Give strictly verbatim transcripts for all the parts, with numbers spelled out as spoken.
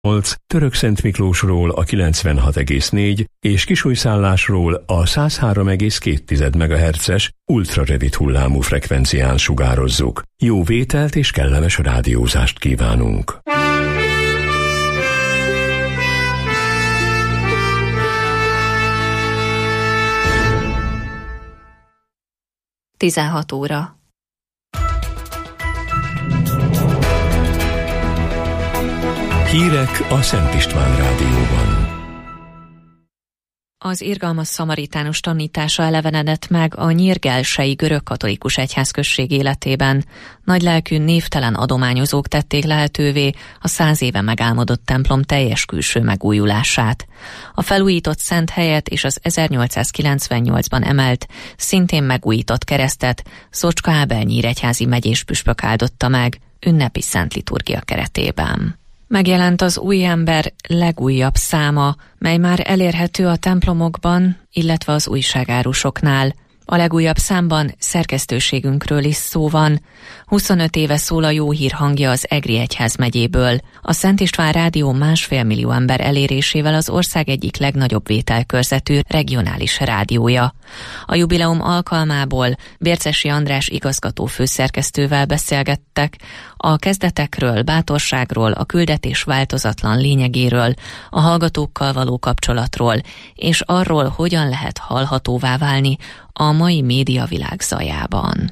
Törökszent Miklósról a kilencvenhat egész négy és Kisújszállásról a száz három egész két megahertzes ultrarövid hullámú frekvencián sugározzuk. Jó vételt és kellemes rádiózást kívánunk! tizenhat óra. Hírek a Szent István Rádióban. Az irgalmas szamaritánus tanítása elevenedett meg a nyírgelsei görögkatolikus egyházközség életében. Nagylelkű, névtelen adományozók tették lehetővé a száz éve megálmodott templom teljes külső megújulását. A felújított szent helyet és az ezernyolcszázkilencvennyolcban emelt, szintén megújított keresztet Szocska Ábel nyíregyházi megyés püspök áldotta meg ünnepi szent liturgia keretében. Megjelent az Új Ember legújabb száma, mely már elérhető a templomokban, illetve az újságárusoknál. A legújabb számban szerkesztőségünkről is szó van. huszonöt éve szól a jó hír hangja az Egri egyházmegyéből. A Szent István Rádió másfél millió ember elérésével az ország egyik legnagyobb vételkörzetű regionális rádiója. A jubileum alkalmából Bércesi András igazgató főszerkesztővel beszélgettek a kezdetekről, bátorságról, a küldetés változatlan lényegéről, a hallgatókkal való kapcsolatról, és arról, hogyan lehet hallhatóvá válni a mai médiavilág zajában.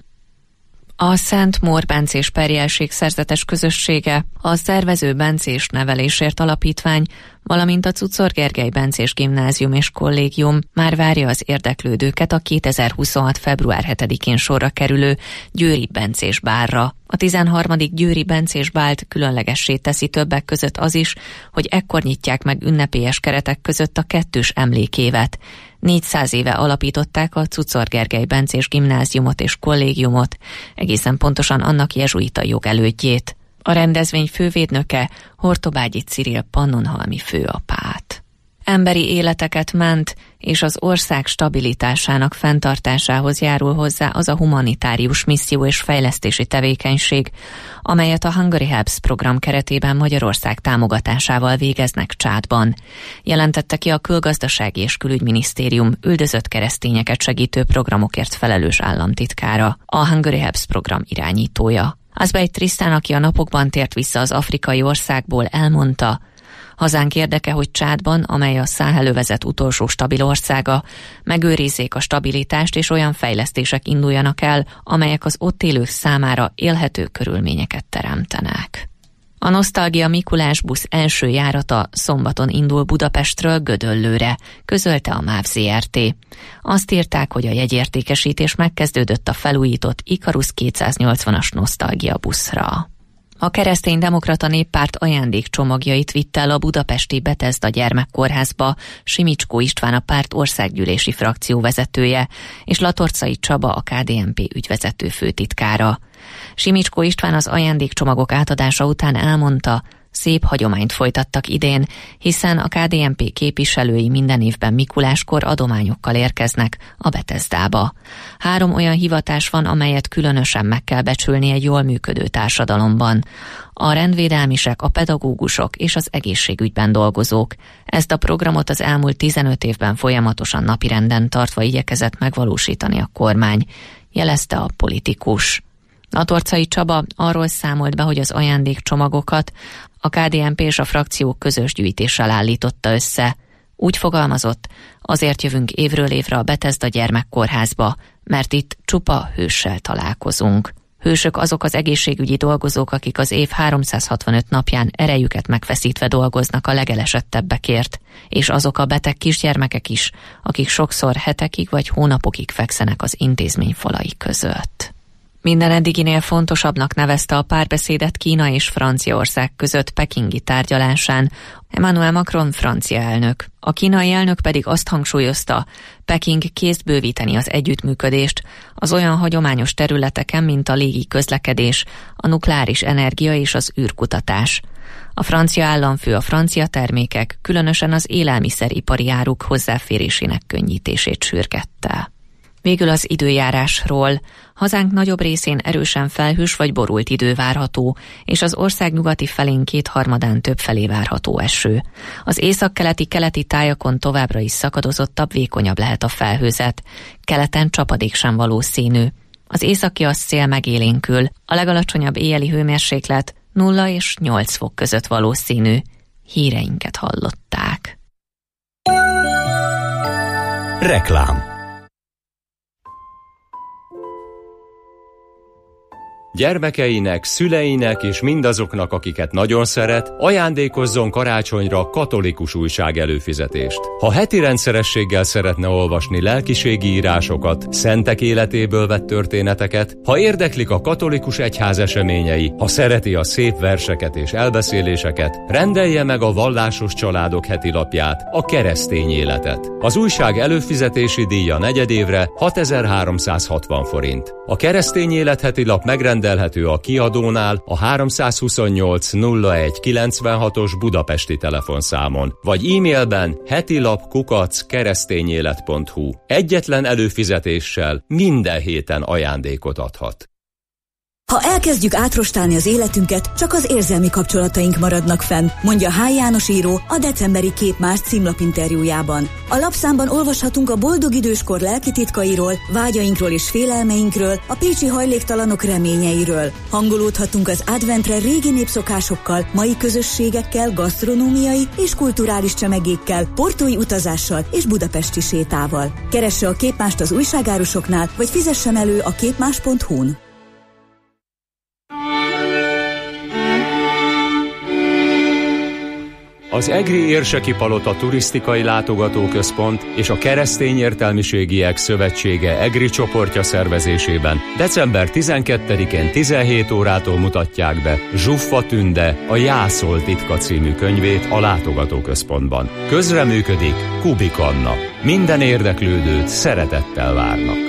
A Szent Mór Bencés Perjelség szerzetes közössége, a Szervező Bencés Nevelésért Alapítvány, valamint a Czuczor Gergely Bencés Gimnázium és Kollégium már várja az érdeklődőket a kétezer-huszonhat február hetedikén sorra kerülő Győri Bencés Bálra. A tizenharmadik Győri Bencés Bált különlegessé teszi többek között az is, hogy ekkor nyitják meg ünnepélyes keretek között a kettős emlékévet. négyszáz éve alapították a Czuczor Gergely Bencés Gimnáziumot és Kollégiumot, egészen pontosan annak jezsuita jogelődjét. A rendezvény fővédnöke Hortobágyi Ciril pannonhalmi főapát. Emberi életeket ment, és az ország stabilitásának fenntartásához járul hozzá az a humanitárius misszió és fejlesztési tevékenység, amelyet a Hungary Helps program keretében Magyarország támogatásával végeznek Csádban. Jelentette ki a Külgazdasági és Külügyminisztérium üldözött keresztényeket segítő programokért felelős államtitkára, a Hungary Helps program irányítója. Azbej Trisztán, aki a napokban tért vissza az afrikai országból, elmondta, hazánk érdeke, hogy Csádban, amely a Száhelövezet utolsó stabil országa, megőrizzék a stabilitást és olyan fejlesztések induljanak el, amelyek az ott élők számára élhető körülményeket teremtenek. A Nosztalgia Mikulás busz első járata szombaton indul Budapestről Gödöllőre, közölte a MÁV zé er té. Azt írták, hogy a jegyértékesítés megkezdődött a felújított Ikarus kétszáznyolcvanas Nosztalgia buszra. A Kereszténydemokrata Néppárt ajándékcsomagjait vitte el a budapesti Bethesda gyermekkórházba Simicskó István, a párt országgyűlési frakció vezetője, és Latorcai Csaba, a ká dé en pé ügyvezető főtitkára. Simicskó István az ajándékcsomagok átadása után elmondta, szép hagyományt folytattak idén, hiszen a ká dé en pé képviselői minden évben Mikuláskor adományokkal érkeznek a Bethesdába. Három olyan hivatás van, amelyet különösen meg kell becsülni egy jól működő társadalomban. A rendvédelmisek, a pedagógusok és az egészségügyben dolgozók. Ezt a programot az elmúlt tizenöt évben folyamatosan napirenden tartva igyekezett megvalósítani a kormány, jelezte a politikus. Latorcai Csaba arról számolt be, hogy az ajándékcsomagokat a ká dé en pé és a frakciók közös gyűjtéssel állította össze. Úgy fogalmazott, azért jövünk évről évre a Bethesda gyermekkórházba, mert itt csupa hőssel találkozunk. Hősök azok az egészségügyi dolgozók, akik az év háromszázhatvanöt napján erejüket megfeszítve dolgoznak a legelesettebbekért, és azok a beteg kisgyermekek is, akik sokszor hetekig vagy hónapokig fekszenek az intézmény falai között. Minden eddiginél fontosabbnak nevezte a párbeszédet Kína és Franciaország között pekingi tárgyalásán Emmanuel Macron francia elnök. A kínai elnök pedig azt hangsúlyozta, Peking kész bővíteni az együttműködést az olyan hagyományos területeken, mint a légi közlekedés, a nukleáris energia és az űrkutatás. A francia államfő a francia termékek, különösen az élelmiszeripari áruk hozzáférésének könnyítését sürgette. Végül az időjárásról. Hazánk nagyobb részén erősen felhős vagy borult idő várható, és az ország nyugati felén kétharmadán többfelé várható eső. Az északkeleti keleti tájakon továbbra is szakadozottabb, vékonyabb lehet a felhőzet. Keleten csapadék sem valószínű. Az északi az szél megélénkül, a legalacsonyabb éjjeli hőmérséklet nulla és nyolc fok között valószínű. Híreinket hallották. Reklám. Gyermekeinek, szüleinek és mindazoknak, akiket nagyon szeret, ajándékozzon karácsonyra katolikus újság előfizetést. Ha heti rendszerességgel szeretne olvasni lelkiségi írásokat, szentek életéből vett történeteket, ha érdeklik a katolikus egyház eseményei, ha szereti a szép verseket és elbeszéléseket, rendelje meg a Vallásos Családok heti lapját, a Keresztény Életet. Az újság előfizetési díja negyedévre hatezer-háromszázhatvan forint. A Keresztény Élet heti lap megrendelhető a kiadónál a háromszázhuszonnyolc nulla egy kilencvenhatos budapesti telefonszámon, vagy e-mailben hetilap kukac keresztényélet pont hu. Egyetlen előfizetéssel minden héten ajándékot adhat. Ha elkezdjük átrostálni az életünket, csak az érzelmi kapcsolataink maradnak fenn, mondja H. János író a decemberi Képmás címlapinterjújában. A lapszámban olvashatunk a boldog időskor lelki titkairól, vágyainkról és félelmeinkről, a pécsi hajléktalanok reményeiről. Hangolódhatunk az adventre régi népszokásokkal, mai közösségekkel, gasztronómiai és kulturális csemegékkel, portói utazással és budapesti sétával. Keresse a Képmást az újságárusoknál, vagy fizessen elő a képmás pont hu-n. Az Egri Érseki Palota Turisztikai Látogatóközpont és a Keresztény Értelmiségiek Szövetsége Egri csoportja szervezésében december tizenkettedikén tizenhét órától mutatják be Zsuffa Tünde, a Jászol titka című könyvét a látogatóközpontban. Közreműködik Kubik Anna. Minden érdeklődőt szeretettel várnak.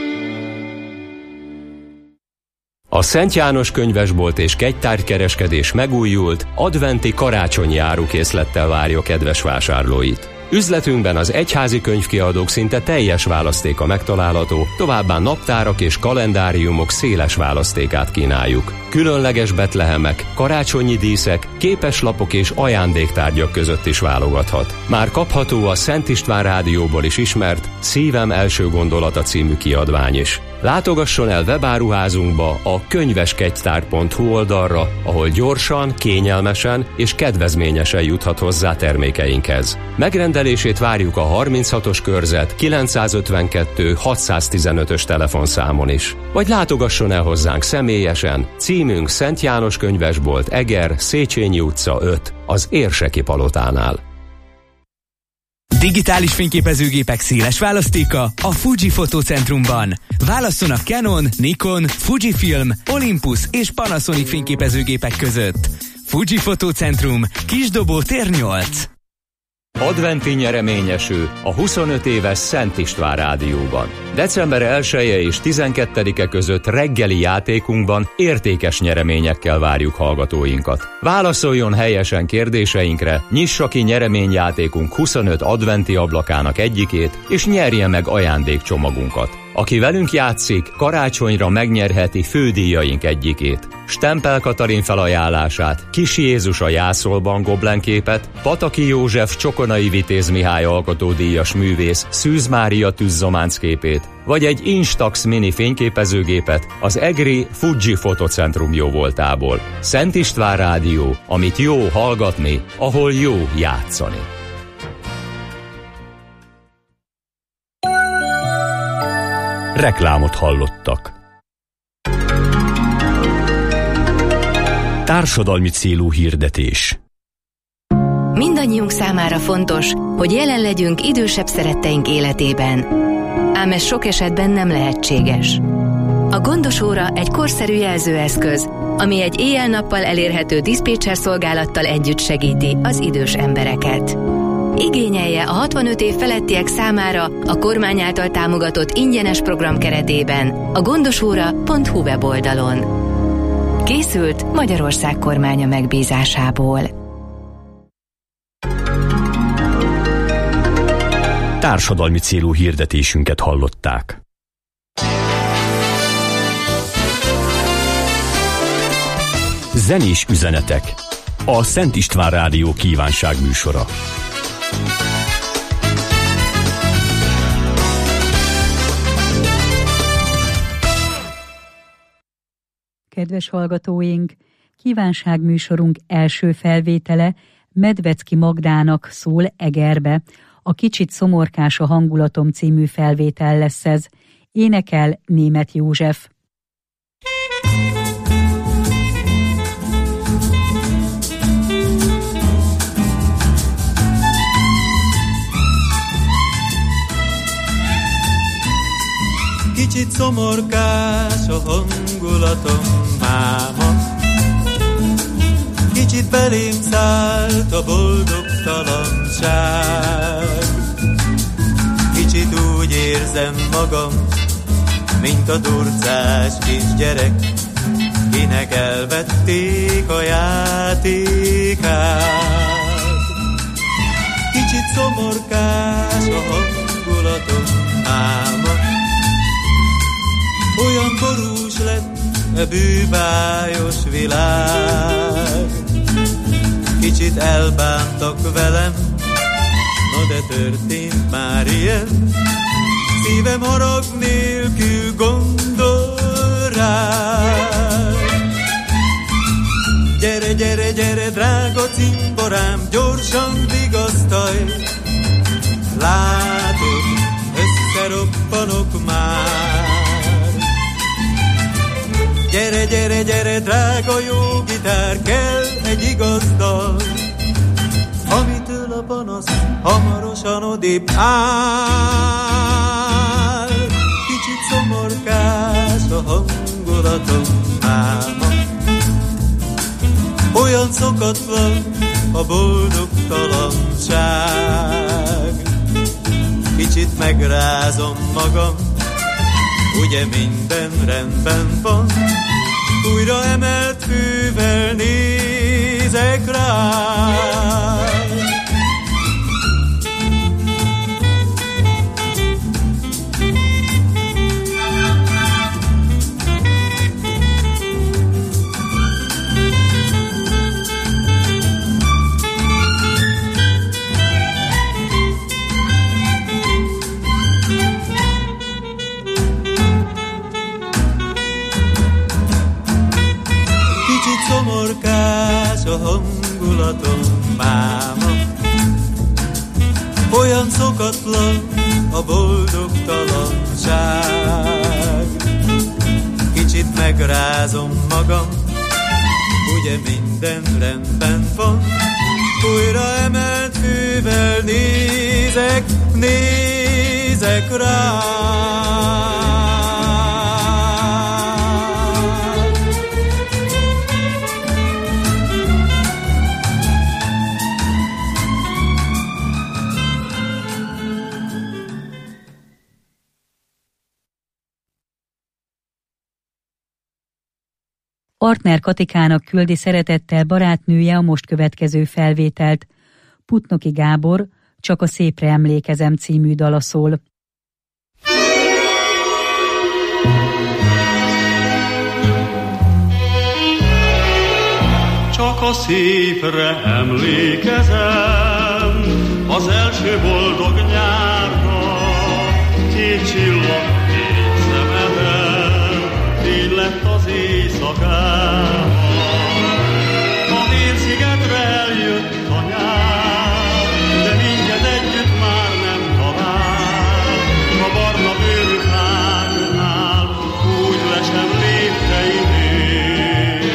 A Szent János könyvesbolt és kegytárgykereskedés megújult, adventi karácsonyi árukészlettel várja kedves vásárlóit. Üzletünkben az egyházi könyvkiadók szinte teljes választéka megtalálható, továbbá naptárak és kalendáriumok széles választékát kínáljuk. Különleges betlehemek, karácsonyi díszek, képeslapok és ajándéktárgyak között is válogathat. Már kapható a Szent István Rádióból is ismert Szívem első gondolata című kiadvány is. Látogasson el webáruházunkba a könyveskegytár pont hu oldalra, ahol gyorsan, kényelmesen és kedvezményesen juthat hozzá termékeinkhez. Megrendelését várjuk a harminchatos körzet kilencszázötvenkettő hatszáztizenötös telefonszámon is. Vagy látogasson el hozzánk személyesen, címünk Szent János könyvesbolt, Eger, Széchenyi utca öt, az Érseki Palotánál. Digitális fényképezőgépek széles választéka a Fuji Fotócentrumban. Válasszon a Canon, Nikon, Fujifilm, Olympus és Panasonic fényképezőgépek között. Fuji Fotócentrum, Kisdobó tér nyolc. Adventi nyereményeső a huszonöt éves Szent István Rádióban. december elseje és tizenkettedike között reggeli játékunkban értékes nyereményekkel várjuk hallgatóinkat. Válaszoljon helyesen kérdéseinkre, nyissa ki nyereményjátékunk huszonöt adventi ablakának egyikét, és nyerje meg ajándékcsomagunkat. Aki velünk játszik, karácsonyra megnyerheti fődíjaink egyikét. Stempel Katalin felajánlását, Kis Jézus a Jászolban goblenképet, Pataki József Csokonai Vitéz Mihály alkotódíjas művész Szűz Mária tűzzománc képét, vagy egy Instax mini fényképezőgépet az Egri Fuji Fotocentrum jóvoltából. Szent István Rádió, amit jó hallgatni, ahol jó játszani. Reklámot hallottak. Társadalmi célú hirdetés. Mindannyiunk számára fontos, hogy jelen legyünk idősebb szeretteink életében. Ám ez sok esetben nem lehetséges. A gondos óra egy korszerű jelzőeszköz, ami egy éjjel-nappal elérhető diszpécser szolgálattal együtt segíti az idős embereket. Igényelje a hatvanöt év felettiek számára a kormány által támogatott ingyenes program keretében a gondosóra pont hu weboldalon. Készült Magyarország kormánya megbízásából. Társadalmi célú hirdetésünket hallották. Zenés üzenetek. A Szent István Rádió kívánság műsora. Kedves hallgatóink! Kívánságműsorunk első felvétele Medvecki Magdának szól Egerbe. A Kicsit szomorkás a hangulatom című felvétel lesz ez. Énekel Németh József. Kicsit szomorkás a hangulatom, máma. Kicsit belém szállt a boldogtalanság. Kicsit úgy érzem magam, mint a durcás kisgyerek, kinek elvették a játékát. Kicsit szomorkás a hangulatom, máma. Olyan borús lett a bűbájos világ. Kicsit elbántak velem, no de történt már ilyen. Szívem harag nélkül gondol rád. Gyere, gyere, gyere, drága cimborám, gyorsan vigasztalj. Látod, összeroppanok már. Gyere, gyere, gyere, drága jó gitár, kell egy igaz dal, amitől a panasz hamarosan odébb áll. Kicsit szomorkás a hangulatom, máma. Olyan szokatlan a boldogtalanság. Kicsit megrázom magam, ugye minden rendben van, újra emelt fővel nézek rád. Szomorkás a hangulatom, máma. Olyan szokatlan a boldogtalanság. Kicsit megrázom magam, ugye minden rendben van, újra emelt fővel nézek, nézek rá. Partner Katikának küldi szeretettel barátnője a most következő felvételt. Putnoki Gábor, Csak a szépre emlékezem című dala szól. Csak a szépre emlékezem, az első boldog nyárra, két csillag, két szemeden, fény lett az éjszakában. A Félszigetre eljött a nyár, de minket együtt már nem talál. A barna bőrű fáknál úgy le sem lépteinél.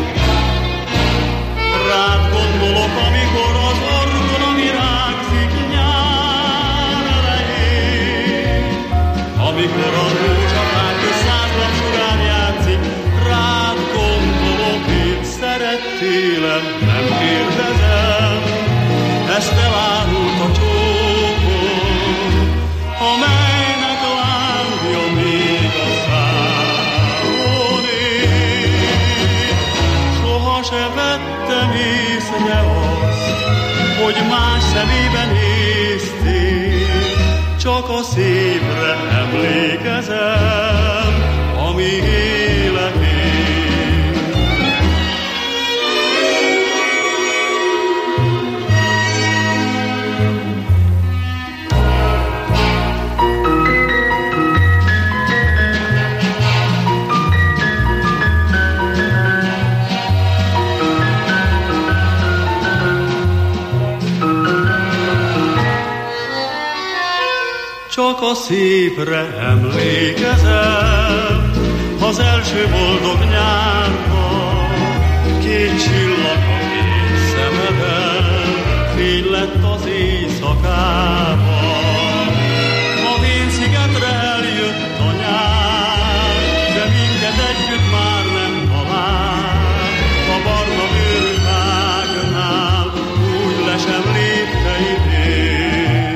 Rád gondolok, amikor az orgon virágzik nyár elején, amikor az ócsapák összáznak sugár játszik. Rád gondolok, én szerettélem, nem kérdezem, ezt elárult a csókom, amelynek lángja még a számon ég. Soha se vettem észre azt, hogy más szemébe néztél, csak a szépre emlékezem, amíg élek én. csak a szépre emlékezem, az első boldog nyárban, két csillag a két szemeden, fény lett az éjszakában. A Vén-szigetre eljött a nyár, de minket együtt már nem talál. A barna bőrtágnál úgy le sem lépte idén.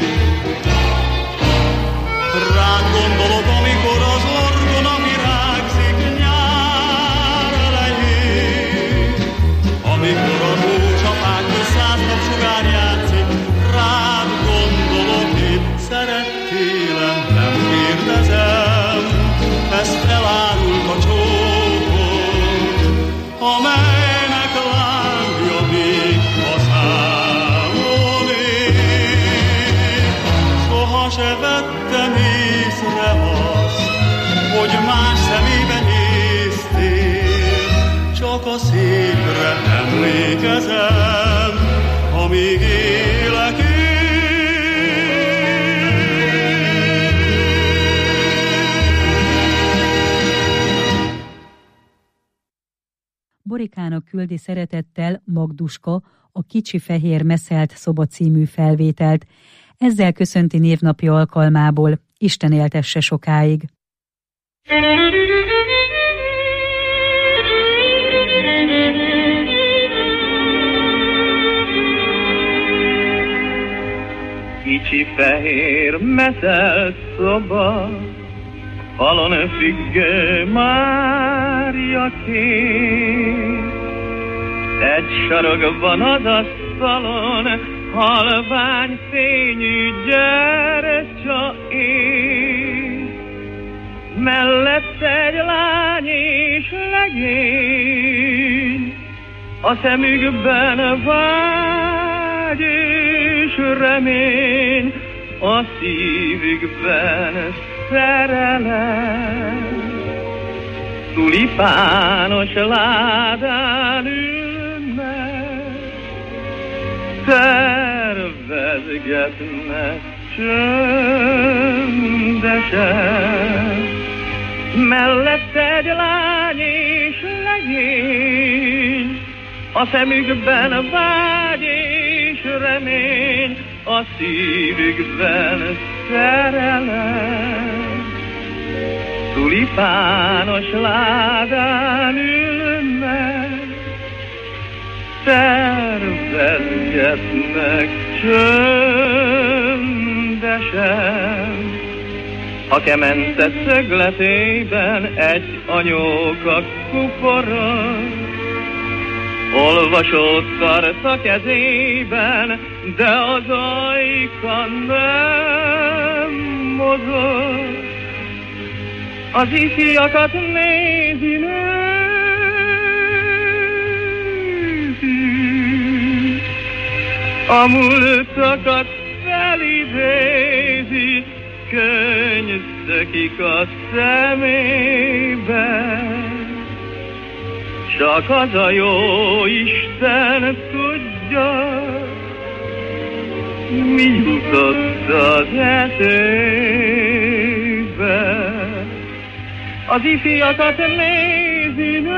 Rád gondolok, amikor az orgona virágzik nyár elején, amikor a rózsafák közt száz napsugár játszik. Rád gondolok, én szerettélem, nem kérdezem, ezt elárult a csókod, amelynek lángja még a számon ég. Soha se vettem észre azt, hogy más szemébe néztél, csak a szépre emlékezem, amíg élek én. Borikának küldi szeretettel Magduska a Kicsi fehér meszelt szoba című felvételt. Ezzel köszönti névnapi alkalmából. Isten éltesse sokáig! Kicsi fehér meszelt szoba, falon függő Mária kép. Egy sarokban az asztalon halvány fényű gyertya ég. Mellett egy lány és legény, a szemükben vágy és remény, a szívükben szerelem. Tulipános ládán ülnek, tervezgetnek csöndesen. Mellett egy lány és legény, a szemükben vágy és remény, a szívükben szerelem. Tulipános ládán ülnek, tervezgetnek csöndesen. A kemence szögletében egy anyóka kuporog, olvasót tart a kezében, de az ajka nem mozog. Az ifjakat nézi, nézi, a múltakat felidézi, könnyszökik a szemében. Csak az a jó Isten tudja, mi jutott az eszébe. Az ifjakat nézi, nézi,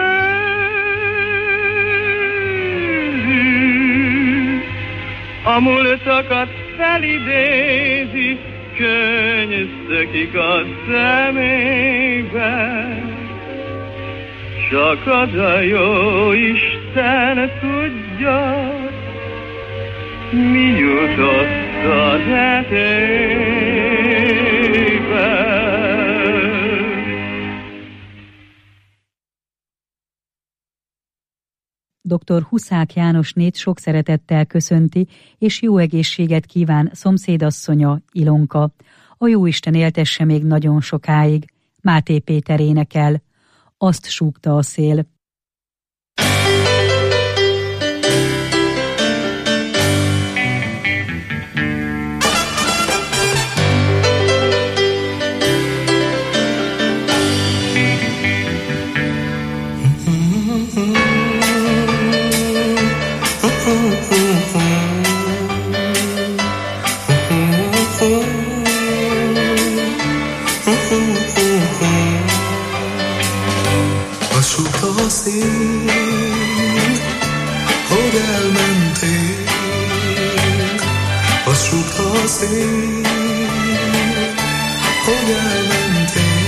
a múltakat felidézi, könnyszökik a szemében. Csak az a jó Isten tudja, mi jutott az eszébe. doktor Huszák Jánosnét sok szeretettel köszönti, és jó egészséget kíván szomszédasszonya, Ilonka. A jóisten éltesse még nagyon sokáig. Máté Péter énekel. Azt súgta a szél. a szél, hogy elmentél.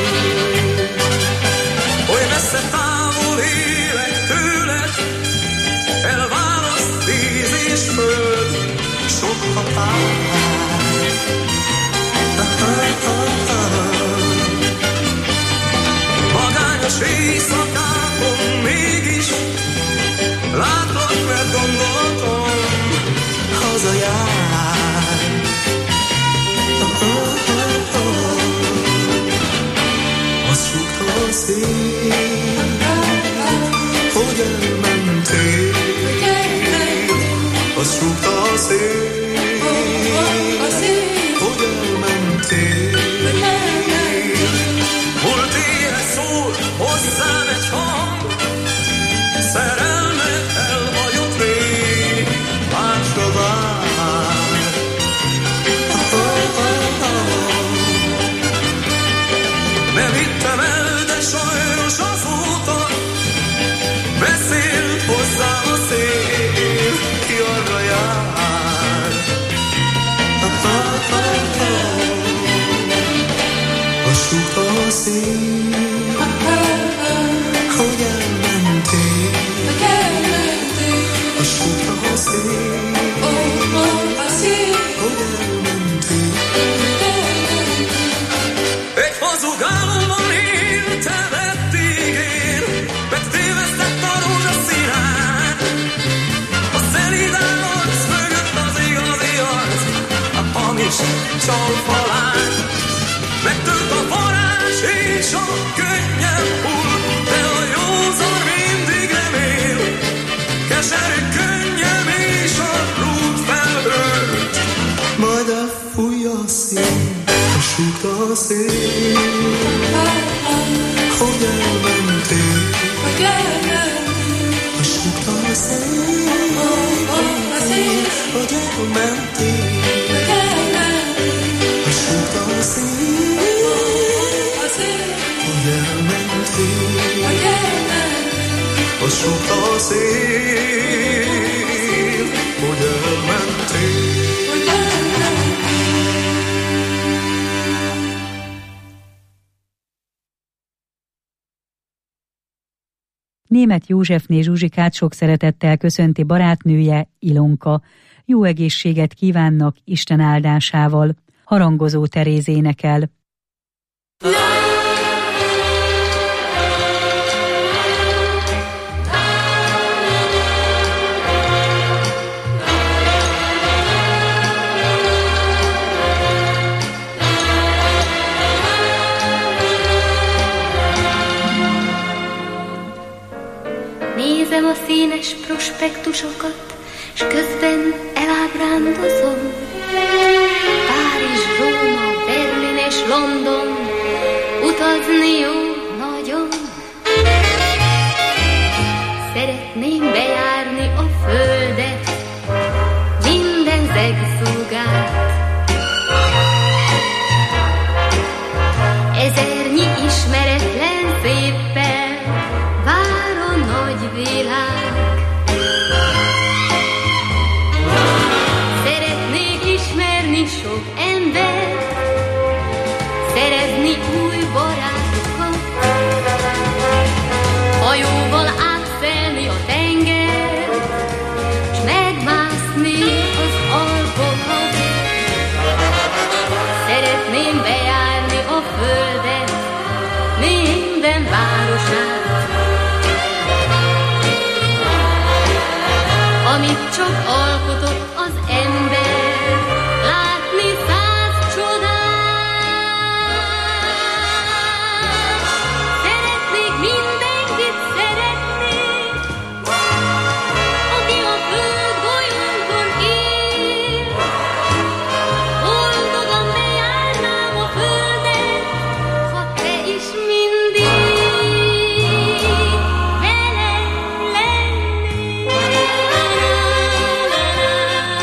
Oly messze távol élek tőled, elválaszt víz és föld, sok határ. Magányos éjszakákon mégis látlak, mert gondolatom hazajár. Azt súgta a szél, hogy elmentél. Azt súgta a szél, hogy elmentél. Múlt éjjel szól hozzám egy hang, szerelmed elhagyott rég, másra vár. Nem hittem el, de sajnos azóta beszélt hozzám a szél, ki arra jár. Azt súgta a szél, hogy elmentél. Azt súgta a szél, hogy elmentél. Egy hazug álomban éltem eddig én, megtévesztett a rózsaszínát. A szelíd arc mögött az igazi arc, a hamis csalfalán. Megtört a varázs és a könnyem hull, de a józan mindig remél. Keserű könnyem és a rút felhőt, majd elfúj a szél. Azt súgta a szél, hogy elmentél. Azt súgta a szél, hogy elmentél. Azt súgta a szél, hogy elmentél. Azt súgta a szél, hogy elmentél. Németh Józsefné Zsuzsikát sok szeretettel köszönti barátnője, Ilonka. Jó egészséget kívánnak Isten áldásával. Harangozó Teréz énekel. Nézem a színes prospektusokat, s közben elábrándozom. Párizs, Róma, Berlin és London, utazni jó nagyon. Szeretném bejárni a földet, minden zegszúgát. Ezernyi ismeretlen széppel vár a nagy világ. Szeretnék ismerni sok embert, szerezni új barátokat, hajóval átszelni a tengert, s megmászni az Alpokat. Szeretném bejárni a földet, minden városát, amit csak alkotott az ember, látni száz csodát. Szeretnék mindenkit szeretni, aki a föld golyónkon él. Boldogan bejárnám a földet, ha te is mindig velem lennél.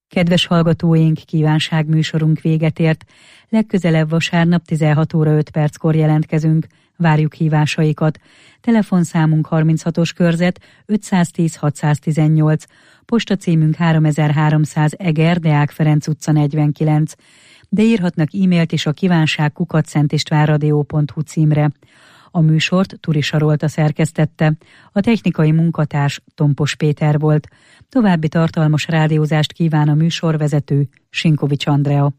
Kedves hallgatóink, kívánságműsorunk véget ért. Legközelebb vasárnap tizenhat óra öt perckor jelentkezünk. Várjuk hívásaikat. Telefonszámunk harminchatos körzet ötszáztíz hatszáztizennyolc. Postacímünk háromezer-háromszáz Eger, Deák Ferenc utca negyvenkilenc. De írhatnak e-mailt is a kívánság kukac szentistvánradio pont hu címre. A műsort Turi Sarolta szerkesztette. A technikai munkatárs Tompos Péter volt. További tartalmas rádiózást kíván a műsorvezető Sinkovics Andrea.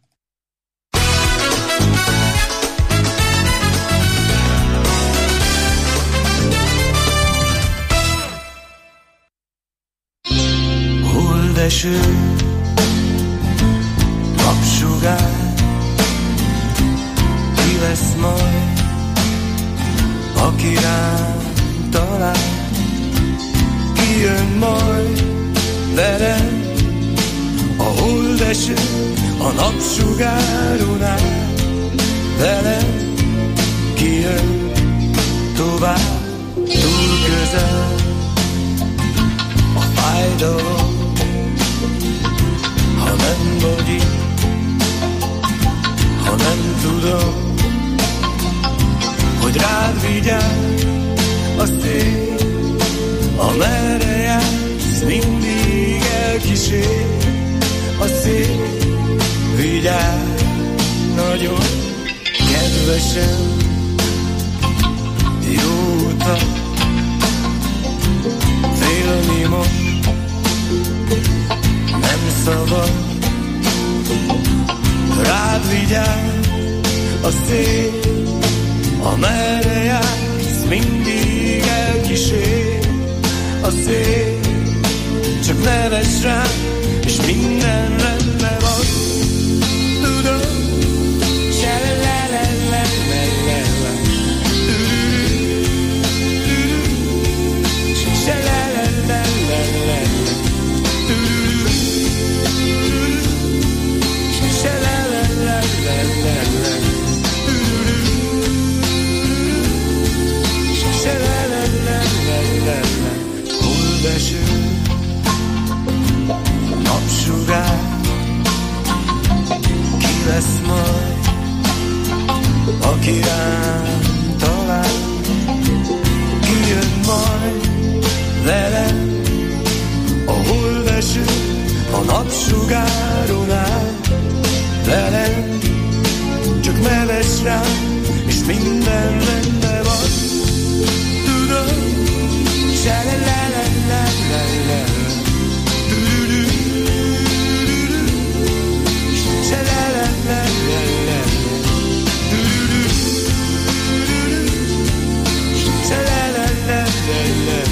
Holdeső, napsugár, ki lesz majd, aki rám talál, ki jön majd velem, a holdeső, a napsugáron áll, velem, ki jön tovább, túl közel, a fájdalom, ha nem vagy itt, ha nem tudom, hogy rád vigyáz a szél, amerre jársz, mindig elkísér a szél. Vigyázz nagyon kedvesen, jó utat, félni most nem szabad, rád vigyázz a szél, amerre jársz, mindig elkísér a szél. Csak nevezz rám, és minden rendben van. Tudom, se le le le le le le le, se le le le le le le, se le le le le le le. Holdeső, napsugár, ki lesz majd, aki rám talál, ki jön majd velem, a holdeső, a napsugáron áll, velem, csak nevezz rám, és minden rendben van. Se la la la la la la, se la la la la la, se la la la la la,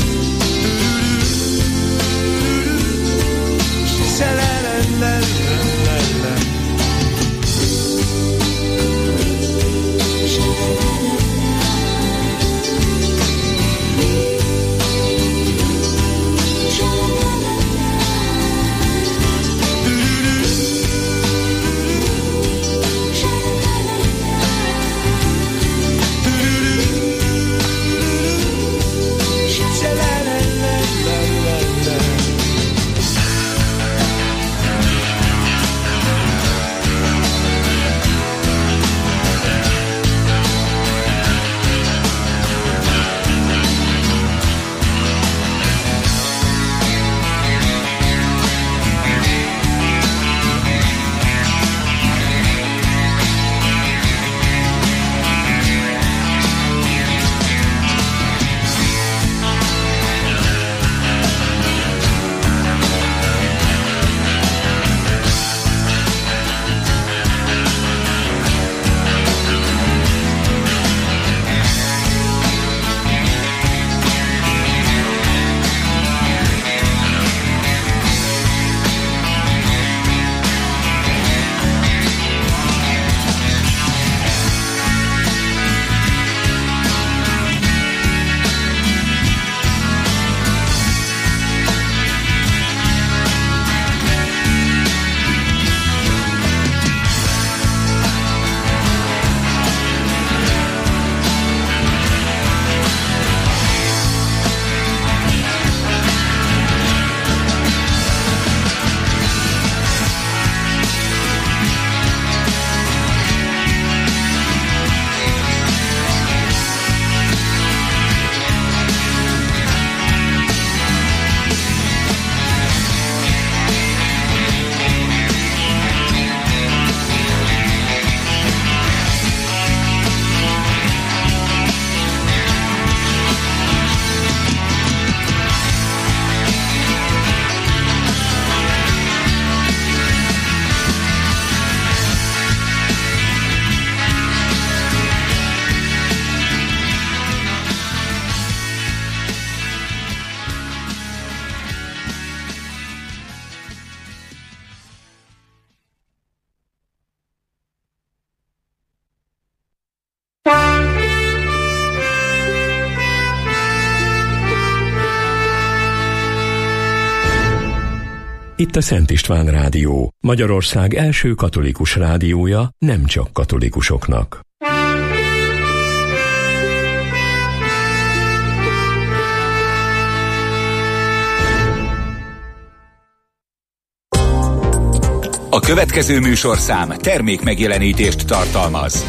se la la la la la. Itt a Szent István Rádió, Magyarország első katolikus rádiója, nem csak katolikusoknak. A következő műsorszám termék megjelenítést tartalmaz.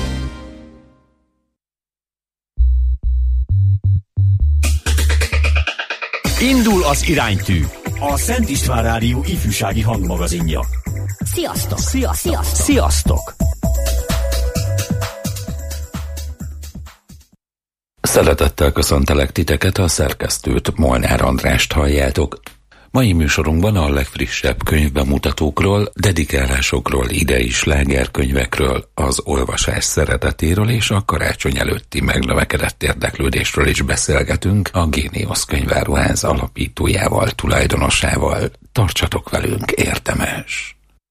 Indul az iránytű. A Szent István Rádió ifjúsági hangmagazinja. Sziasztok! Sziasztok! Sziasztok! Szeretettel köszöntelek titeket, a szerkesztőt, Molnár Andrást halljátok. Mai műsorunkban a legfrissebb könyvbemutatókról, dedikálásokról, idei slágerkönyvekről, az olvasás szeretetéről és a karácsony előtti megnövekedett érdeklődésről is beszélgetünk a Géniusz Könyváruház alapítójával, tulajdonosával. Tartsatok velünk, érdemes!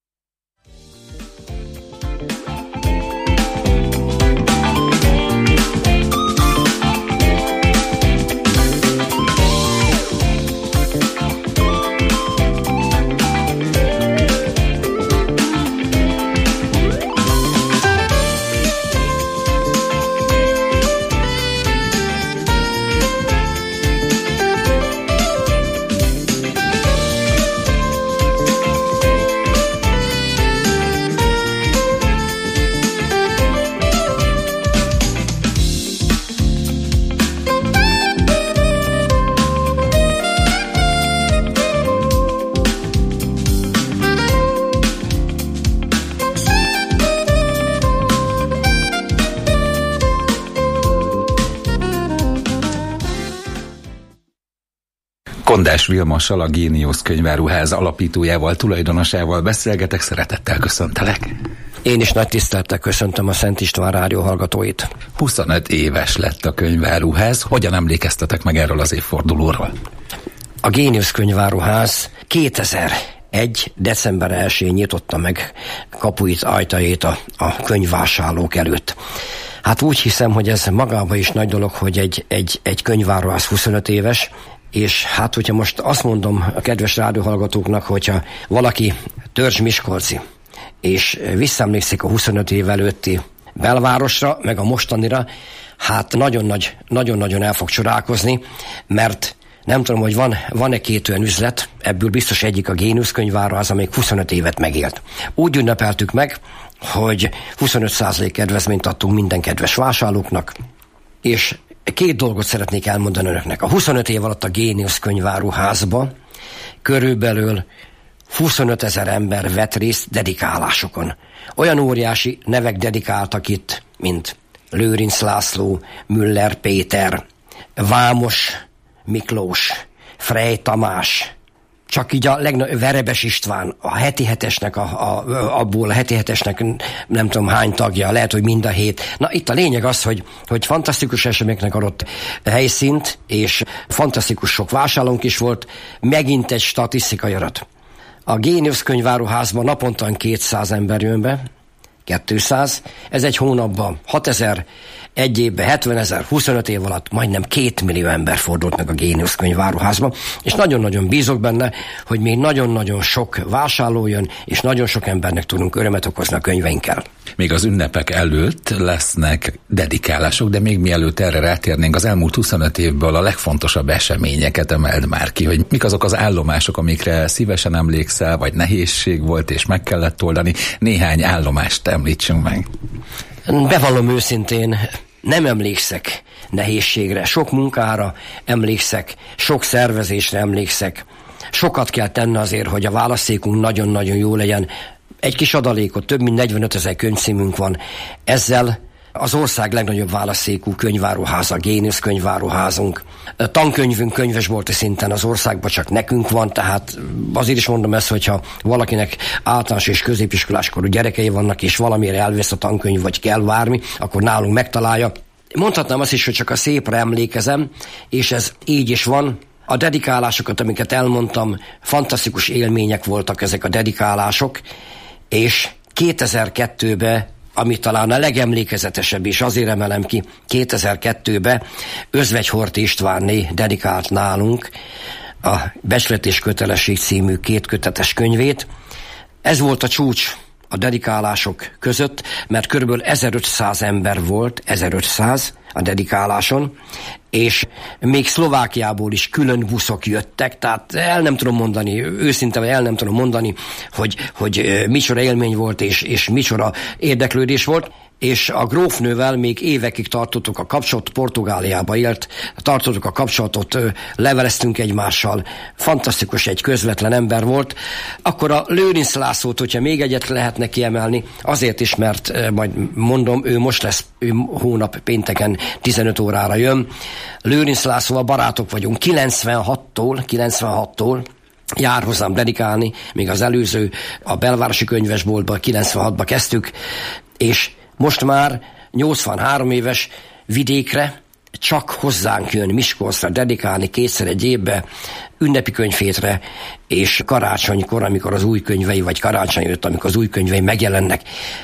Kondás Vilmossal, a Géniusz Könyváruház alapítójával, tulajdonosával beszélgetek, szeretettel köszöntelek. Én is nagy tisztelettel köszöntöm a Szent István Rádió hallgatóit. huszonöt éves lett a könyváruház. Hogyan emlékeztetek meg erről az évfordulóról? A Géniusz Könyváruház kétezer-egy. december elsején nyitotta meg kapuit, ajtajét a, a könyvvásárlók előtt. Hát úgy hiszem, hogy ez magában is nagy dolog, hogy egy, egy, egy könyváruház huszonöt éves, és hát, hogyha most azt mondom a kedves rádióhallgatóknak, hogyha valaki törzs-miskolci, és visszaemlékszik a huszonöt év előtti belvárosra, meg a mostanira, hát nagyon-nagy, nagyon-nagyon el fog csodálkozni, mert nem tudom, hogy van, van-e két olyan üzlet, ebből biztos egyik a Géniusz Könyváruház, amelyik huszonöt évet megélt. Úgy ünnepeltük meg, hogy huszonöt százalék kedvezményt adtunk minden kedves vásárlóknak, és két dolgot szeretnék elmondani önöknek. A huszonöt év alatt a Géniusz Könyváruházba körülbelül huszonöt ezer ember vett részt dedikálásokon. Olyan óriási nevek dedikáltak itt, mint Lőrinc László, Müller Péter, Vámos Miklós, Frey Tamás, csak így a legnagyobb, Verebes István, a heti hetesnek, a, a, abból a heti hetesnek nem tudom hány tagja, lehet, hogy mind a hét. Na itt a lényeg az, hogy, hogy fantasztikus eseményeknek adott helyszínt, és fantasztikus sok vásárlónk is volt, megint egy statisztikai adat. A Géniusz Könyváruházban naponta kétszáz ember jön be, kétszáz, ez egy hónapban hatezer, egy évben hetvenezer, huszonöt év alatt majdnem két millió ember fordult meg a Géniusz Könyváruházba, és nagyon-nagyon bízok benne, hogy még nagyon-nagyon sok vásárló jön, és nagyon sok embernek tudunk örömet okozni a könyveinkkel. Még az ünnepek előtt lesznek dedikálások, de még mielőtt erre rátérnénk, az elmúlt huszonöt évből a legfontosabb eseményeket emeld már ki, hogy mik azok az állomások, amikre szívesen emlékszel, vagy nehézség volt, és meg kellett oldani. Néhány állomást említsünk meg. Bevallom őszintén, nem emlékszek nehézségre, sok munkára emlékszek, sok szervezésre emlékszek. Sokat kell tenni azért, hogy a választékunk nagyon-nagyon jó legyen. Egy kis adalékot, több mint negyvenöt ezer könyvcímünk van. Ezzel az ország legnagyobb választékú könyváruháza, Géniusz Könyváruházunk. A tankönyvünk könyvesbolti szinten az országban csak nekünk van, tehát azért is mondom ezt, hogyha valakinek általános és középiskoláskorú gyerekei vannak, és valamire elvesz a tankönyv, vagy kell várni, akkor nálunk megtalálja. Mondhatnám azt is, hogy csak a szépre emlékezem, és ez így is van. A dedikálásokat, amiket elmondtam, fantasztikus élmények voltak ezek a dedikálások, és kétezer-kettőben, ami talán a legemlékezetesebb, és azért emelem ki, kétezer-kettőben Özvegyhorthy Istvánné dedikált nálunk a Becsület és kötelesség című két kötetes könyvét. Ez volt a csúcs a dedikálások között, mert körülbelül ezerötszáz ember volt, ezerötszáz a dedikáláson, és még Szlovákiából is külön buszok jöttek, tehát el nem tudom mondani, őszintén el nem tudom mondani, hogy, hogy micsoda élmény volt, és, és micsoda érdeklődés volt, és a grófnővel még évekig tartottuk a kapcsolatot, Portugáliába élt, tartottuk a kapcsolatot, leveleztünk egymással, fantasztikus, egy közvetlen ember volt. Akkor a Lőrinc Lászlót, hogyha még egyet lehetne kiemelni, azért is, mert majd mondom, ő most lesz, ő hónap pénteken tizenöt órára jön. Lőrinc Lászlóval barátok vagyunk, kilencvenhattól, kilencvenhattól jár hozzám dedikálni, még az előző, a belvárosi könyvesboltban kilencvenhatban kezdtük, és most már nyolcvanhárom éves, vidékre csak hozzánk jön Miskolcra dedikálni kétszer egy évbe, ünnepi könyvhétre, és karácsonykor, amikor az új könyvei, vagy karácsony jött, amikor az új könyvei megjelennek.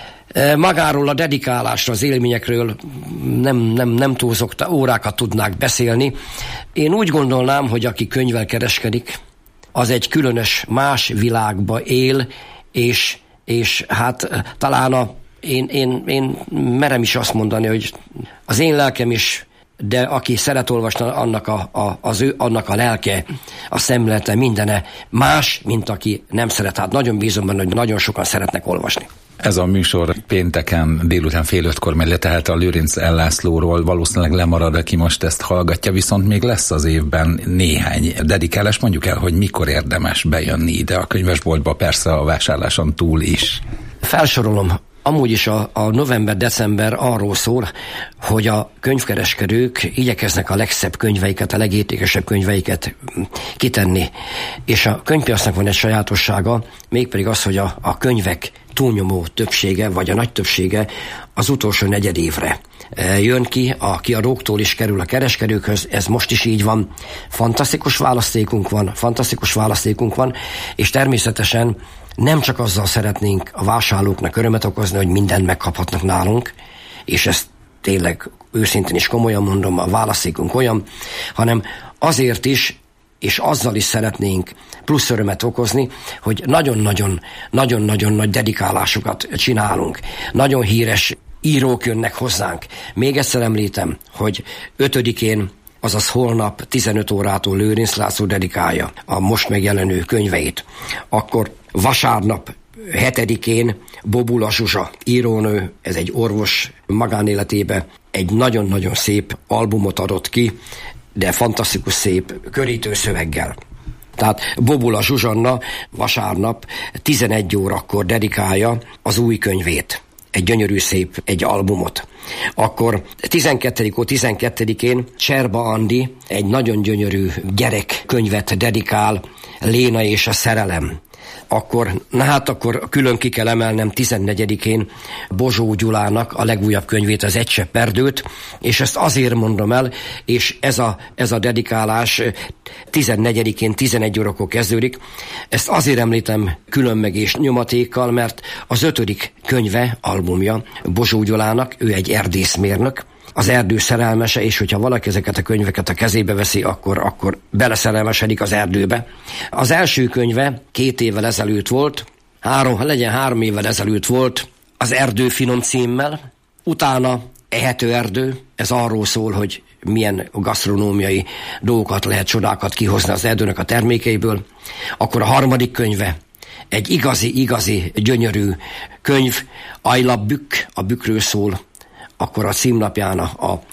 Magáról a dedikálásra, az élményekről nem, nem, nem túlzok, órákat tudnák beszélni. Én úgy gondolnám, hogy aki könyvvel kereskedik, az egy különös, más világba él, és, és hát talán a Én, én, én merem is azt mondani, hogy az én lelkem is, de aki szeret olvasni, annak a, a, az ő, annak a lelke, a szemlélete, mindene más, mint aki nem szeret. Hát nagyon bízom benne, hogy nagyon sokan szeretnek olvasni. Ez a műsor pénteken délután fél ötkor megy le, tehát a Lőrinc Lászlóról valószínűleg lemarad, aki most ezt hallgatja, viszont még lesz az évben néhány dedikálás. Mondjuk el, hogy mikor érdemes bejönni ide a könyvesboltba, persze a vásárláson túl is. Felsorolom. Amúgy is a, a november-december arról szól, hogy a könyvkereskedők igyekeznek a legszebb könyveiket, a legértékesebb könyveiket kitenni. És a könyvpiacnak van egy sajátossága, mégpedig az, hogy a, a könyvek túlnyomó többsége, vagy a nagy többsége az utolsó negyed évre jön ki, a kiadóktól is kerül a kereskedőkhöz, ez most is így van. Fantasztikus választékunk van, fantasztikus választékunk van, és természetesen nem csak azzal szeretnénk a vásárlóknak örömet okozni, hogy mindent megkaphatnak nálunk, és ezt tényleg őszintén is komolyan mondom, a választékunk olyan, hanem azért is, és azzal is szeretnénk plusz örömet okozni, hogy nagyon-nagyon, nagyon-nagyon nagy dedikálásokat csinálunk. Nagyon híres írók jönnek hozzánk. Még egyszer említem, hogy ötödikén, azaz holnap tizenöt órától Lőrinc László dedikálja a most megjelenő könyveit. Akkor vasárnap hetedikén Bobula Zsuzsa írónő, ez egy orvos magánéletébe egy nagyon-nagyon szép albumot adott ki, de fantasztikus szép körítő szöveggel. Tehát Bobula Zsuzsanna vasárnap tizenegy órakor dedikálja az új könyvét. Egy gyönyörű szép, egy albumot. Akkor tizenkettedikén tizenkettedikén Cserba Andi egy nagyon gyönyörű gyerekkönyvet dedikál, Léna és a szerelem. Akkor, na hát akkor külön ki kell emelnem tizennegyedikén Bozsó Gyulának a legújabb könyvét, az Egy csepp erdőt, és ezt azért mondom el, és ez a, ez a dedikálás tizennegyedikén tizenegy órakor kezdődik. Ezt azért említem külön meg és nyomatékkal, mert az ötödik könyve, albumja Bozsó Gyulának, ő egy erdészmérnök, az erdő szerelmese, és hogyha valaki ezeket a könyveket a kezébe veszi, akkor, akkor beleszerelmesedik az erdőbe. Az első könyve két évvel ezelőtt volt, három, legyen három évvel ezelőtt volt, az Erdő finom címmel, utána Ehető erdő, ez arról szól, hogy milyen gasztronómiai dolgokat lehet, csodákat kihozni az erdőnek a termékeiből. Akkor a harmadik könyve, egy igazi-igazi gyönyörű könyv, Ajlap-bükk, a bükkről szól, akkor a címlapján a, a,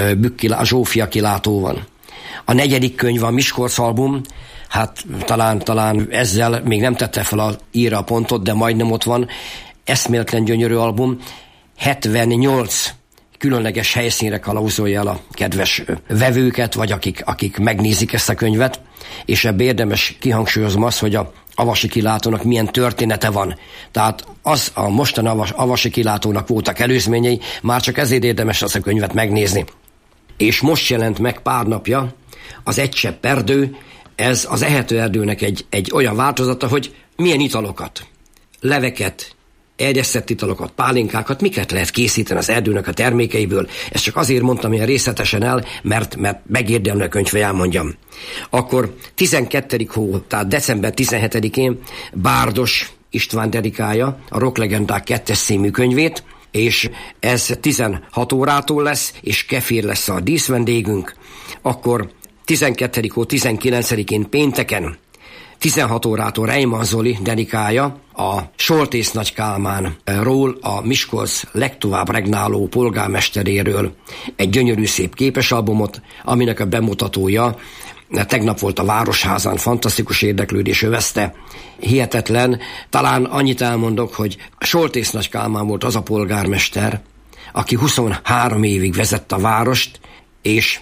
a Zsófia kilátó van. A negyedik könyv a Miskolc album, hát talán, talán ezzel még nem tette fel a íra a pontot, de majdnem ott van. Eszméletlen gyönyörű album, hetvennyolc különleges helyszínre kalauzolja el a kedves vevőket, vagy akik, akik megnézik ezt a könyvet, és ebbe érdemes kihangsúlyozom azt, hogy a Avasi kilátónak milyen története van. Tehát az a mostani Avasi kilátónak voltak előzményei, már csak ezért érdemes azt a könyvet megnézni. És most jelent meg pár napja az Egy csepp erdő, ez az Ehető erdőnek egy, egy olyan változata, hogy milyen italokat, leveket, erjesztett italokat, pálinkákat, miket lehet készíteni az erdőnek a termékeiből. Ezt csak azért mondtam ilyen részletesen el, mert, mert megérdemli a könyv, hogy elmondjam. Akkor tizenkettedik hó, tehát december tizenhetedikén Bárdos István dedikálja a Rocklegendák kettes című könyvét, és ez tizenhat órától lesz, és Kefir lesz a díszvendégünk. Akkor tizenkettedik hó tizenkilencedikén pénteken tizenhat órától Reimann Zoli dedikálja a Soltész Nagy Kálmánról, a Miskolc legtovább regnáló polgármesteréről egy gyönyörű szép képesalbumot, aminek a bemutatója tegnap volt a Városházán, fantasztikus érdeklődés övezte. Hihetetlen, talán annyit elmondok, hogy Soltész Nagy Kálmán volt az a polgármester, aki huszonhárom évig vezette a várost, és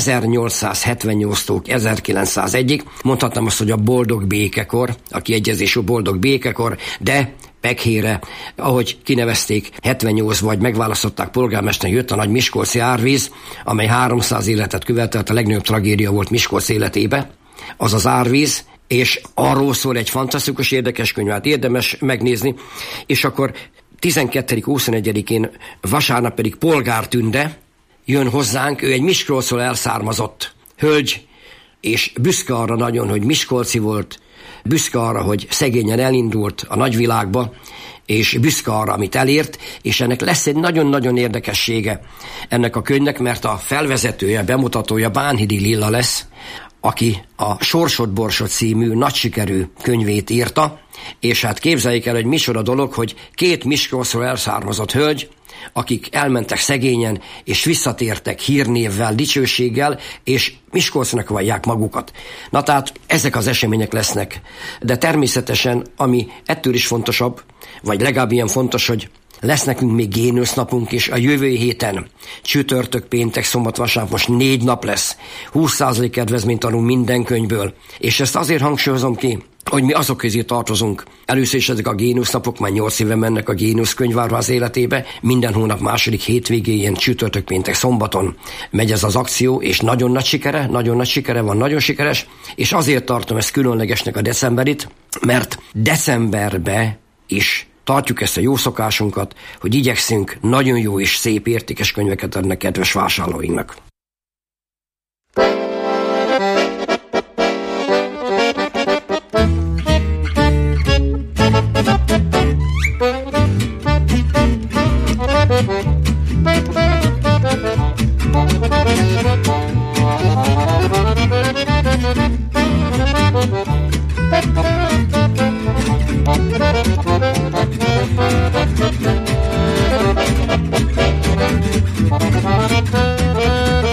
ezernyolcszázhetvennyolctól ezerkilencszázegyig, mondhatnám azt, hogy a boldog békekor, a kiegyezésű boldog békekor, de Pekhére, ahogy kinevezték, hetvennyolc vagy megválasztották polgármesternek, jött a nagy miskolci árvíz, amely háromszáz életet követelt, a legnagyobb tragédia volt Miskolc életébe, az az árvíz, és arról szól egy fantasztikus, érdekes könyv, hát érdemes megnézni, és akkor tizenkettedikén huszonegyedikén vasárnap pedig Polgár Tünde jön hozzánk, ő egy Miskolcról elszármazott hölgy, és büszke arra nagyon, hogy miskolci volt, büszke arra, hogy szegényen elindult a nagyvilágba, és büszke arra, amit elért, és ennek lesz egy nagyon-nagyon érdekessége ennek a könyvnek, mert a felvezetője, bemutatója Bánhidi Lilla lesz, aki a Sorsod Borsod című nagy sikerű könyvét írta, és hát képzeljék el, hogy micsoda dolog, hogy két Miskolcról elszármazott hölgy, akik elmentek szegényen, és visszatértek hírnévvel, dicsőséggel, és Miskolcnak vallják magukat. Na tehát ezek az események lesznek. De természetesen, ami ettől is fontosabb, vagy legalább ilyen fontos, hogy lesz nekünk még Génusz napunk is a jövő héten. Csütörtök, péntek, szombat, vasárnap, most négy nap lesz. húsz százalék kedvezményt adunk minden könyvből. És ezt azért hangsúlyozom ki, hogy mi azok közé tartozunk. Először is ezek a Génusz napok, már nyolc éve mennek a Génusz könyvárház életébe. Minden hónap második hétvégén, csütörtök, péntek, szombaton megy ez az akció, és nagyon nagy sikere, nagyon nagy sikere van, nagyon sikeres, és azért tartom ezt különlegesnek a decemberit, mert decemberbe is tartjuk ezt a jó szokásunkat, hogy igyekszünk nagyon jó és szép értékes könyveket adni kedves vásárlóinknak. Thank you.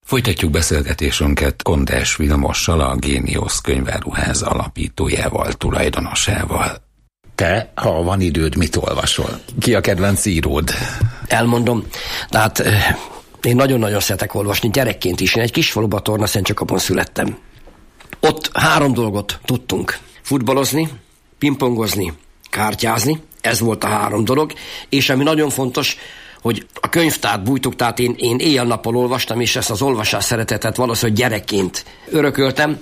Folytatjuk beszélgetésünket Kondes Vilmossal, a Géniusz könyváruház alapítójával, tulajdonosával. Te, ha van időd, mit olvasol? Ki a kedvenc íród? Elmondom, tehát én nagyon-nagyon szeretek olvasni, gyerekként is. Én egy kis faluba, Tornaszentcsakapon születtem. Ott három dolgot tudtunk. Futballozni, pingpongozni, kártyázni. Ez volt a három dolog. És ami nagyon fontos, hogy a könyvtárt bújtuk, tehát én, én éjjel-nappal olvastam, és ezt az olvasás szeretetet valószínűleg gyerekként örököltem,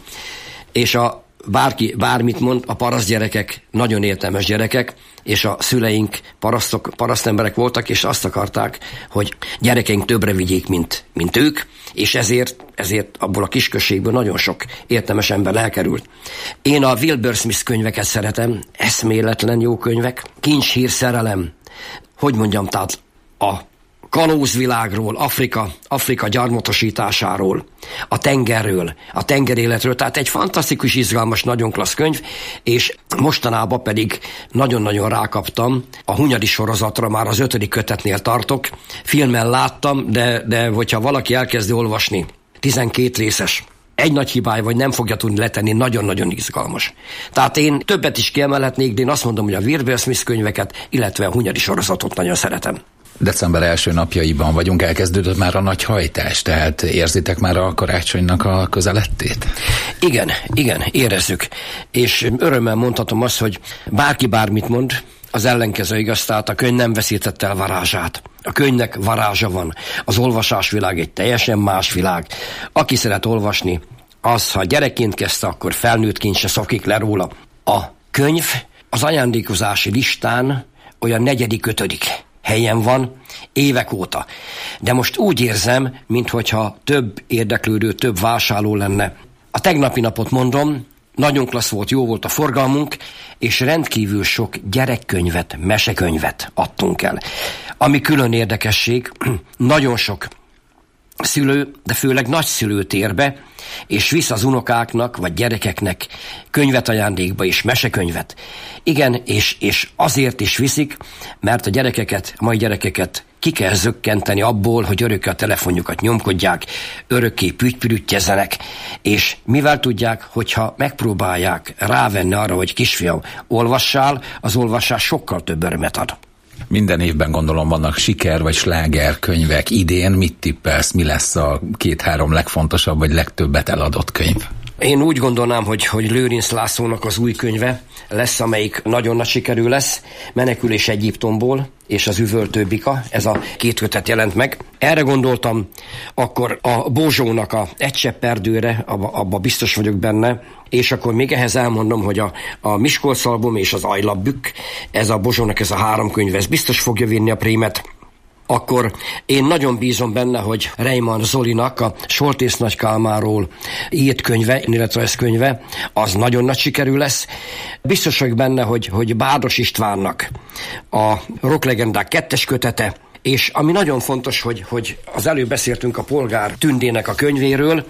és a bárki bármit mond, a paraszt gyerekek nagyon értelmes gyerekek, és a szüleink parasztok, parasztemberek voltak, és azt akarták, hogy gyerekeink többre vigyék, mint, mint ők, és ezért, ezért abból a kisközségből nagyon sok értelmes ember elkerült. Én a Wilbur Smith könyveket szeretem, eszméletlen jó könyvek, Kincs hír szerelem, hogy mondjam, tehát a kalózvilágról, Afrika, Afrika gyarmatosításáról, a tengerről, a tengeréletről, tehát egy fantasztikus, izgalmas, nagyon klassz könyv, és mostanában pedig nagyon-nagyon rákaptam a Hunyadi sorozatra, már az ötödik kötetnél tartok, filmen láttam, de, de hogyha valaki elkezdi olvasni, tizenkét részes, egy nagy hibája, vagy nem fogja tudni letenni, nagyon-nagyon izgalmas. Tehát én többet is kiemelhetnék, de én azt mondom, hogy a Wilbur Smith könyveket, illetve a Hunyadi sorozatot nagyon szeretem. December első napjaiban vagyunk, elkezdődött már a nagy hajtás, tehát érzitek már a karácsonynak a közelettét? Igen, igen, érezzük. És örömmel mondhatom azt, hogy bárki bármit mond, az ellenkező igaz, tehát a könyv nem veszítette el varázsát. A könyvnek varázsa van. Az olvasásvilág egy teljesen más világ. Aki szeret olvasni, az, ha gyerekként kezdte, akkor felnőttként se szokik le róla. A könyv az ajándékozási listán olyan negyedik, ötödik helyen van évek óta. De most úgy érzem, minthogyha több érdeklődő, több vásárló lenne. A tegnapi napot mondom, nagyon klassz volt, jó volt a forgalmunk, és rendkívül sok gyerekkönyvet, mesekönyvet adtunk el. Ami külön érdekesség, nagyon sok szülő, de főleg nagyszülő tér be, és visz az unokáknak, vagy gyerekeknek könyvet ajándékba és mesekönyvet. Igen, és, és azért is viszik, mert a gyerekeket, a mai gyerekeket ki kell zökkenteni abból, hogy örökké a telefonjukat nyomkodják, örökké püttypürüttyezzenek, és mivel tudják, hogyha megpróbálják rávenni arra, hogy kisfiam, olvassál, az olvasás sokkal több örömet ad. Minden évben gondolom vannak siker vagy sláger könyvek. Idén mit tippelsz, mi lesz a két-három legfontosabb vagy legtöbbet eladott könyv? Én úgy gondolnám, hogy, hogy Lőrinc Lászlónak az új könyve lesz, amelyik nagyon nagy sikerű lesz. Menekülés Egyiptomból és az Üvöltő bika, ez a két kötet jelent meg. Erre gondoltam, akkor a Bozsónak a Egy csepp erdőre, abba, abba biztos vagyok benne, és akkor még ehhez elmondom, hogy a, a Miskolc album és az Ajlapbükk, ez a Bozsónak ez a három könyv, ez biztos fogja vinni a prémet. Akkor én nagyon bízom benne, hogy Reimann Zolinak a Soltész Nagy Kálmánról írt könyve, életrajz könyve, az nagyon nagy sikerű lesz. Biztos vagyok benne, hogy, hogy Bádos Istvánnak a Rocklegendák kettes kötete, és ami nagyon fontos, hogy, hogy az előbb beszéltünk a Polgár Tündének a könyvéről,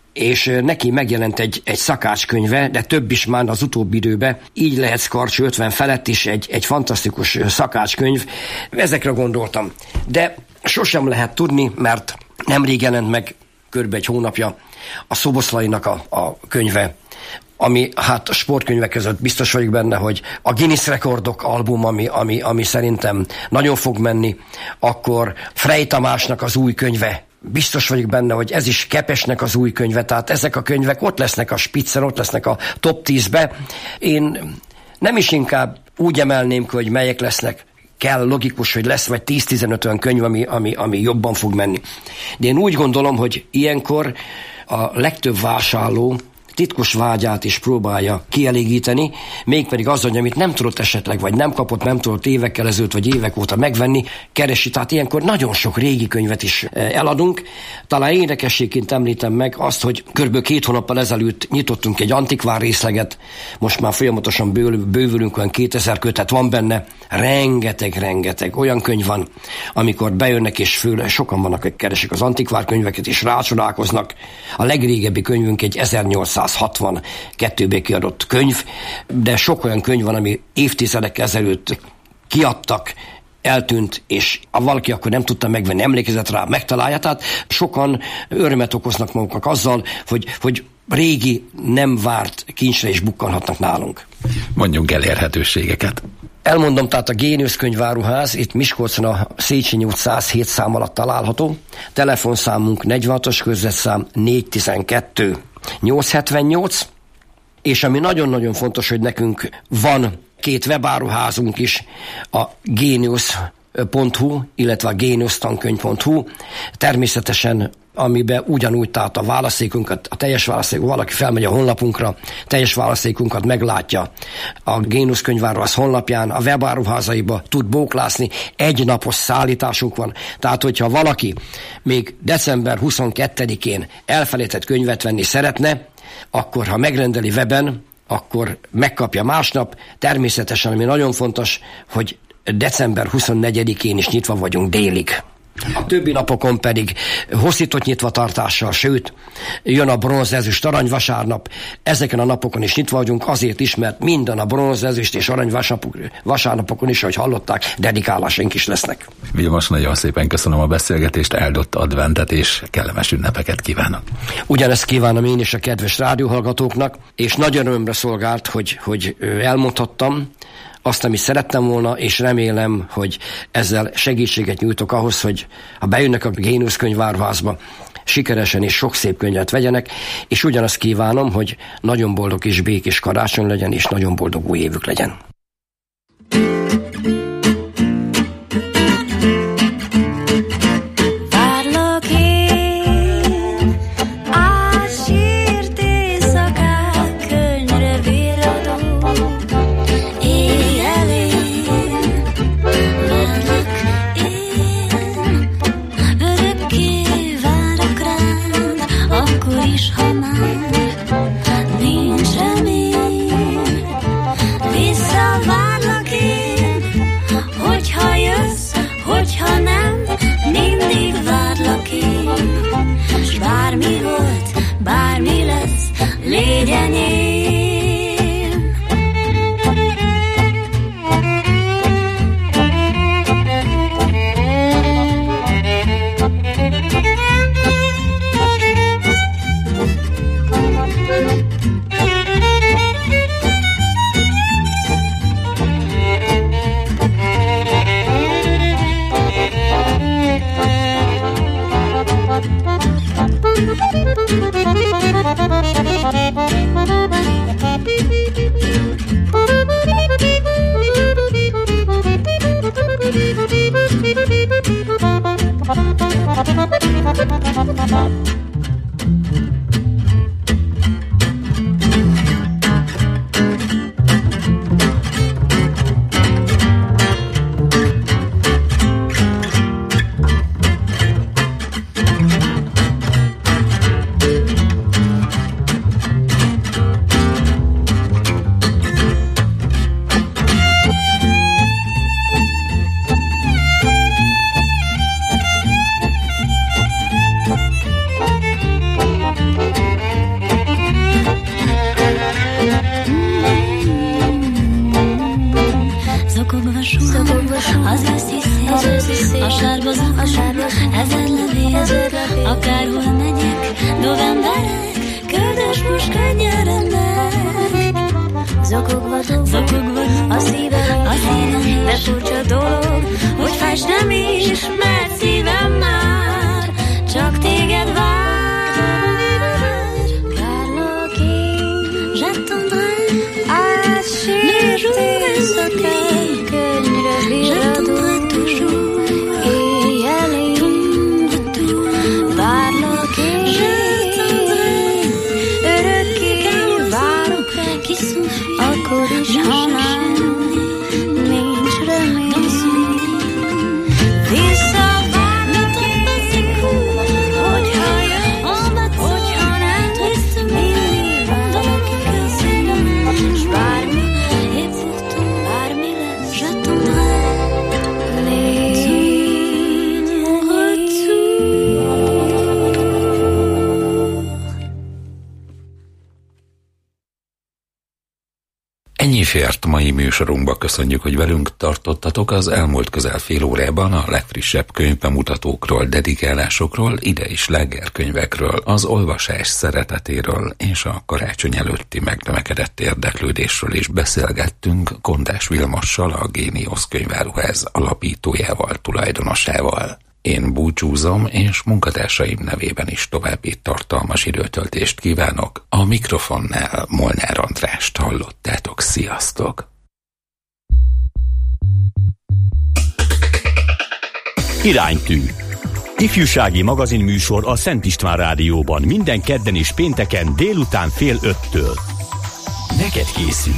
és neki megjelent egy, egy szakácskönyve, de több is már az utóbbi időben. Így lehet Szkarcsú ötven felett is egy, egy fantasztikus szakácskönyv. Ezekre gondoltam. De sosem lehet tudni, mert nemrég jelent meg körbe egy hónapja a Szoboszlainak a, a könyve, ami hát a sportkönyvek között biztos vagyok benne, hogy a Guinness Rekordok album, ami, ami, ami szerintem nagyon fog menni, akkor Frey Tamásnak az új könyve, biztos vagyok benne, hogy ez is Kepesnek az új könyve, tehát ezek a könyvek ott lesznek a spiccen, ott lesznek a top tízbe. Én nem is inkább úgy emelném ki, hogy melyek lesznek, kell logikus, hogy lesz vagy tíz-tizenöt olyan könyv, ami, ami, ami jobban fog menni. De én úgy gondolom, hogy ilyenkor a legtöbb vásárló titkos vágyát is próbálja kielégíteni, mégpedig az, hogy amit nem tudott esetleg, vagy nem kapott, nem tudott évekkel ezelőtt, vagy évek óta megvenni, keresi. Tehát ilyenkor nagyon sok régi könyvet is eladunk. Talán érdekességként említem meg azt, hogy kb. két hónappal ezelőtt nyitottunk egy antikvár részleget, most már folyamatosan bővülünk, olyan kétezer kötet van benne, rengeteg-rengeteg olyan könyv van, amikor bejönnek, és főleg sokan vannak, akik keresik az antikvár könyveket, és rácsodálkoznak. A legrégebbi könyvünk egy ezernyolcszázhatvankettőben kiadott könyv, de sok olyan könyv van, ami évtizedekkel ezelőtt kiadtak, eltűnt, és ha valaki akkor nem tudta megvenni, emlékezett rá, megtalálja, tehát sokan örömet okoznak maguknak azzal, hogy, hogy régi, nem várt kincsre is bukkanhatnak nálunk. Mondjunk elérhetőségeket. Elmondom, tehát a Géniusz könyváruház itt Miskolcon a Széchenyi út száz hét szám alatt található. Telefonszámunk negyvenhatos körzetszám négyszáztizenkettő nyolcszázhetvennyolc, és ami nagyon-nagyon fontos, hogy nekünk van két webáruházunk is, a géniusz pont hu, illetve a géniusz tankönyv pont hu. Természetesen amiben ugyanúgy, tehát a választékunkat, a teljes választékunk, valaki felmegy a honlapunkra, teljes választékunkat meglátja a Géniusz könyváruház honlapján, a webáruházaiba tud bóklászni, egy napos szállításunk van, tehát hogyha valaki még december huszonkettedikén elfelejtett könyvet venni szeretne, akkor ha megrendeli weben, akkor megkapja másnap. Természetesen, ami nagyon fontos, hogy december huszonnegyedikén is nyitva vagyunk délig. A többi napokon pedig hosszított nyitvatartással, sőt, jön a bronz, ezüst, arany vasárnap. Ezeken a napokon is nyitva vagyunk, azért is, mert minden a bronz, ezüst és arany vasárnapokon is, ahogy hallották, dedikálásaink is lesznek. Vilmos, nagyon szépen köszönöm a beszélgetést, áldott adventet és kellemes ünnepeket kívánok. Ugyanezt kívánom én is a kedves rádióhallgatóknak, és nagy örömre szolgált, hogy, hogy elmondhattam azt, amit szerettem volna, és remélem, hogy ezzel segítséget nyújtok ahhoz, hogy ha bejönnek a Géniusz könyváruházba, sikeresen és sok szép könyvet vegyenek, és ugyanazt kívánom, hogy nagyon boldog és békés karácsony legyen, és nagyon boldog új évük legyen. Legyen én. Visszavárnatok, hogyha jön. Ennyi fért mai műsorunkba, köszönjük, hogy velünk tartottatok. Az elmúlt közel fél órában a legfrissebb könyvbemutatókról, dedikálásokról, ide is lágerkönyvekről, az olvasás szeretetéről és a karácsony előtti megnövekedett érdeklődésről is beszélgettünk Kondás Vilmossal, a Géniusz könyváruház alapítójával, tulajdonosával. Én búcsúzom, és munkatársaim nevében is további tartalmas időtöltést kívánok. A mikrofonnál Molnár Andrást hallottátok. Sziasztok! Iránytű. Ifjúsági magazinműsor a Szent István Rádióban minden kedden és pénteken délután fél öttől. Neked készül.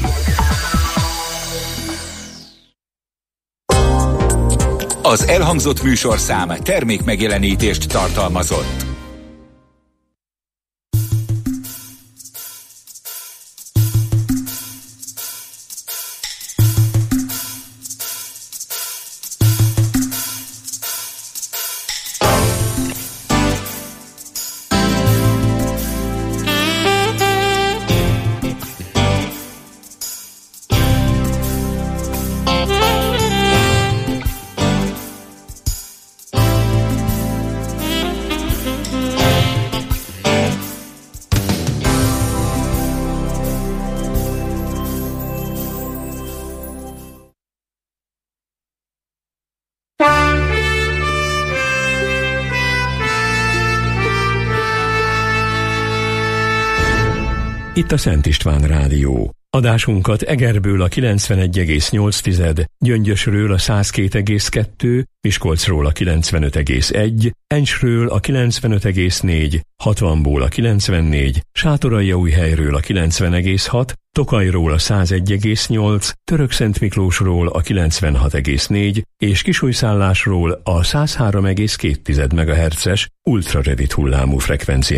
Az elhangzott műsorszám termékmegjelenítést tartalmazott. Itt a Szent István Rádió. Adásunkat Egerből a kilencvenegy egész nyolc, Gyöngyösről a száz két egész kettő, Miskolcról a kilencvenöt egész egy, Encsről a kilencvenöt egész négy, hatvanból a kilencvennégy, Sátoraljaújhelyről a kilencven egész hat, Tokajról a száz egy egész nyolc, Törökszentmiklósról a kilencvenhat egész négy és Kisújszállásról a száz három egész két megahertzes ultraredit hullámú frekvencián